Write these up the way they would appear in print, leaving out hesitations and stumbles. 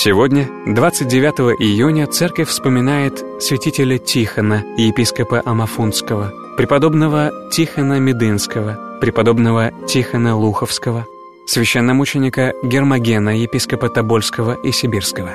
Сегодня, 29 июня, церковь вспоминает святителя Тихона, епископа Амафунского, преподобного Тихона Медынского, преподобного Тихона Луховского, священномученика Гермогена, епископа Тобольского и Сибирского.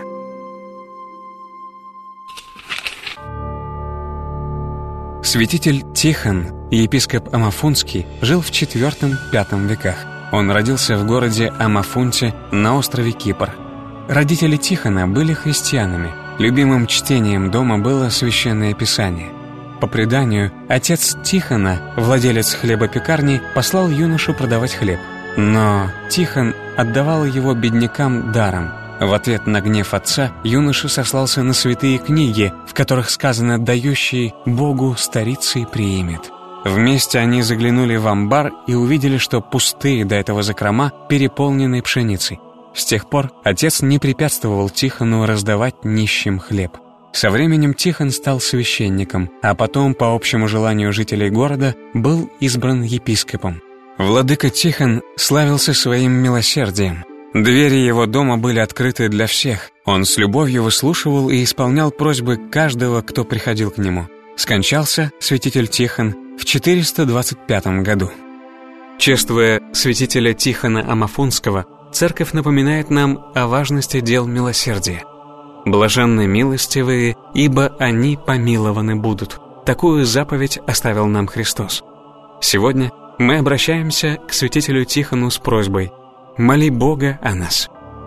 Святитель Тихон, епископ Амафунский, жил в IV-V веках. Он родился в городе Амафунте на острове Кипр. Родители Тихона были христианами. Любимым чтением дома было Священное Писание. По преданию, отец Тихона, владелец хлебопекарни, послал юношу продавать хлеб. Но Тихон отдавал его беднякам даром. В ответ на гнев отца юноша сослался на святые книги, в которых сказано «дающий Богу старицей приимет». Вместе они заглянули в амбар и увидели, что пустые до этого закрома переполнены пшеницей. С тех пор отец не препятствовал Тихону раздавать нищим хлеб. Со временем Тихон стал священником, а потом, по общему желанию жителей города, был избран епископом. Владыка Тихон славился своим милосердием. Двери его дома были открыты для всех. Он с любовью выслушивал и исполнял просьбы каждого, кто приходил к нему. Скончался святитель Тихон в 425 году. Чествуя святителя Тихона Амафунского, церковь напоминает нам о важности дел милосердия. «Блаженны милостивые, ибо они помилованы будут». Такую заповедь оставил нам Христос. Сегодня мы обращаемся к святителю Тихону с просьбой: «Моли Бога о нас».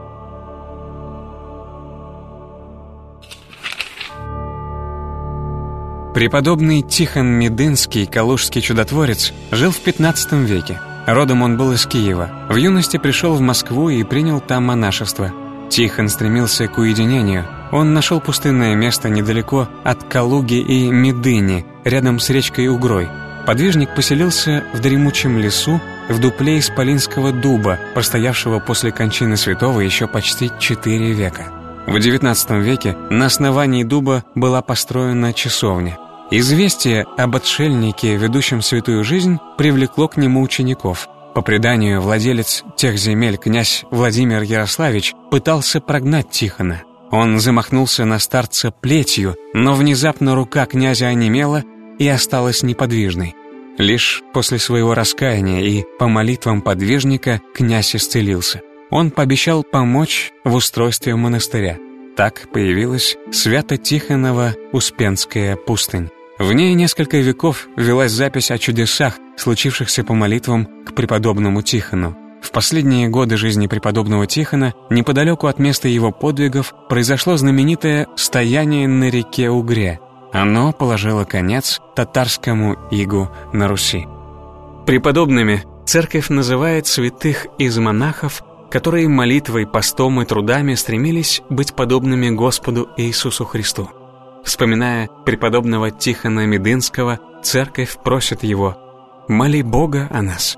Преподобный Тихон Медынский, калужский чудотворец, жил в XV веке. Родом он был из Киева. В юности пришел в Москву и принял там монашество. Тихон стремился к уединению. Он нашел пустынное место недалеко от Калуги и Медыни, рядом с речкой Угрой. Подвижник поселился в дремучем лесу в дупле исполинского дуба, простоявшего после кончины святого еще почти 4 века. В XIX веке на основании дуба была построена часовня. Известие об отшельнике, ведущем святую жизнь, привлекло к нему учеников. По преданию, владелец тех земель, князь Владимир Ярославич, пытался прогнать Тихона. Он замахнулся на старца плетью, но внезапно рука князя онемела и осталась неподвижной. Лишь после своего раскаяния и по молитвам подвижника князь исцелился. Он пообещал помочь в устройстве монастыря. Так появилась Свято-Тихонова Успенская пустынь. В ней несколько веков велась запись о чудесах, случившихся по молитвам к преподобному Тихону. В последние годы жизни преподобного Тихона, неподалеку от места его подвигов, произошло знаменитое «стояние на реке Угре». Оно положило конец татарскому игу на Руси. Преподобными церковь называет святых из монахов, которые молитвой, постом и трудами стремились быть подобными Господу Иисусу Христу. Вспоминая преподобного Тихона Медынского, церковь просит его: «Моли Бога о нас».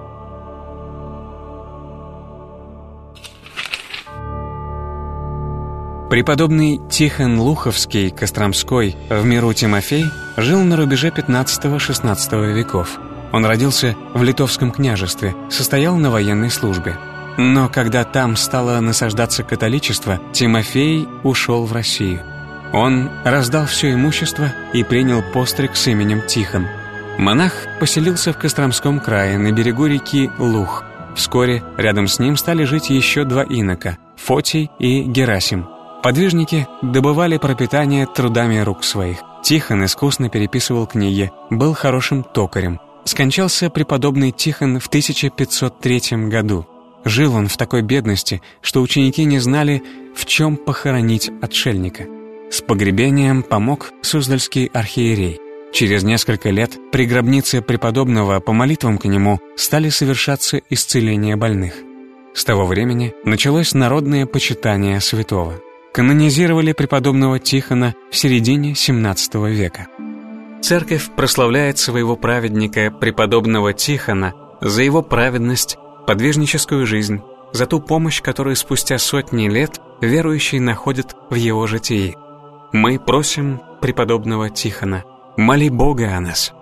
Преподобный Тихон Луховский, Костромской, в миру Тимофей, жил на рубеже XV-XVI веков. Он родился в Литовском княжестве, состоял на военной службе. Но когда там стало насаждаться католичество, Тимофей ушел в Россию. Он раздал все имущество и принял постриг с именем Тихон. Монах поселился в Костромском крае на берегу реки Лух. Вскоре рядом с ним стали жить еще 2 инока – Фотий и Герасим. Подвижники добывали пропитание трудами рук своих. Тихон искусно переписывал книги, был хорошим токарем. Скончался преподобный Тихон в 1503 году. Жил он в такой бедности, что ученики не знали, в чем похоронить отшельника. С погребением помог Суздальский архиерей. Через несколько лет при гробнице преподобного по молитвам к нему стали совершаться исцеления больных. С того времени началось народное почитание святого. Канонизировали преподобного Тихона в середине XVII века. Церковь прославляет своего праведника, преподобного Тихона, за его праведность, подвижническую жизнь, за ту помощь, которую спустя сотни лет верующие находят в его житии. Мы просим преподобного Тихона: «Моли Бога о нас».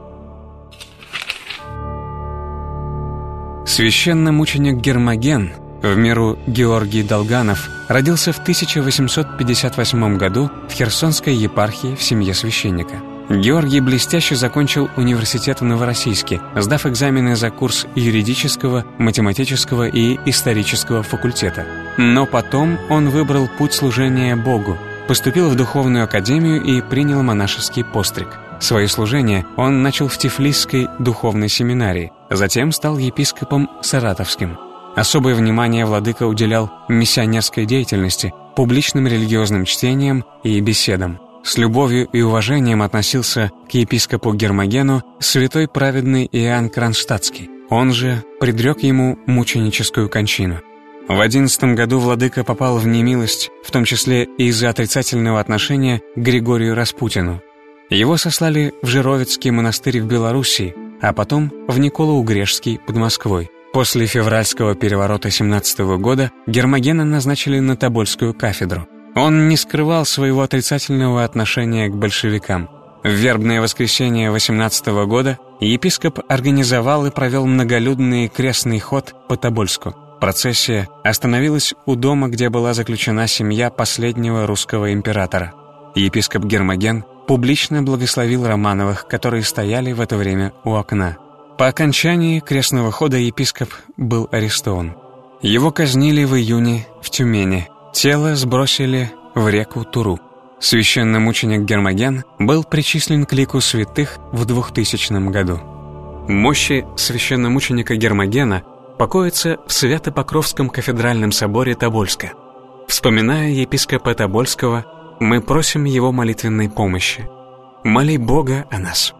Священномученик Гермоген В меру Георгий Долганов родился в 1858 году в Херсонской епархии в семье священника. Георгий блестяще закончил университет в Новороссийске, сдав экзамены за курс юридического, математического и исторического факультета. Но потом он выбрал путь служения Богу, поступил в духовную академию и принял монашеский постриг. Свое служение он начал в Тифлисской духовной семинарии, затем стал епископом Саратовским. Особое внимание владыка уделял миссионерской деятельности, публичным религиозным чтениям и беседам. С любовью и уважением относился к епископу Гермогену святой праведный Иоанн Кронштадтский. Он же предрек ему мученическую кончину. В 11 году владыка попал в немилость, в том числе и из-за отрицательного отношения к Григорию Распутину. Его сослали в Жировицкий монастырь в Белоруссии, а потом в Николо-Угрешский под Москвой. После февральского переворота 17 года Гермогена назначили на Тобольскую кафедру. Он не скрывал своего отрицательного отношения к большевикам. В вербное воскресенье 18 года епископ организовал и провел многолюдный крестный ход по Тобольску. Процессия остановилась у дома, где была заключена семья последнего русского императора. Епископ Гермоген публично благословил Романовых, которые стояли в это время у окна. По окончании крестного хода епископ был арестован. Его казнили в июне в Тюмени. Тело сбросили в реку Туру. Священномученик Гермоген был причислен к лику святых в 2000 году. Мощи священномученика Гермогена покоятся в Свято-Покровском кафедральном соборе Тобольска. Вспоминая епископа Тобольского, мы просим его молитвенной помощи. Моли Бога о нас.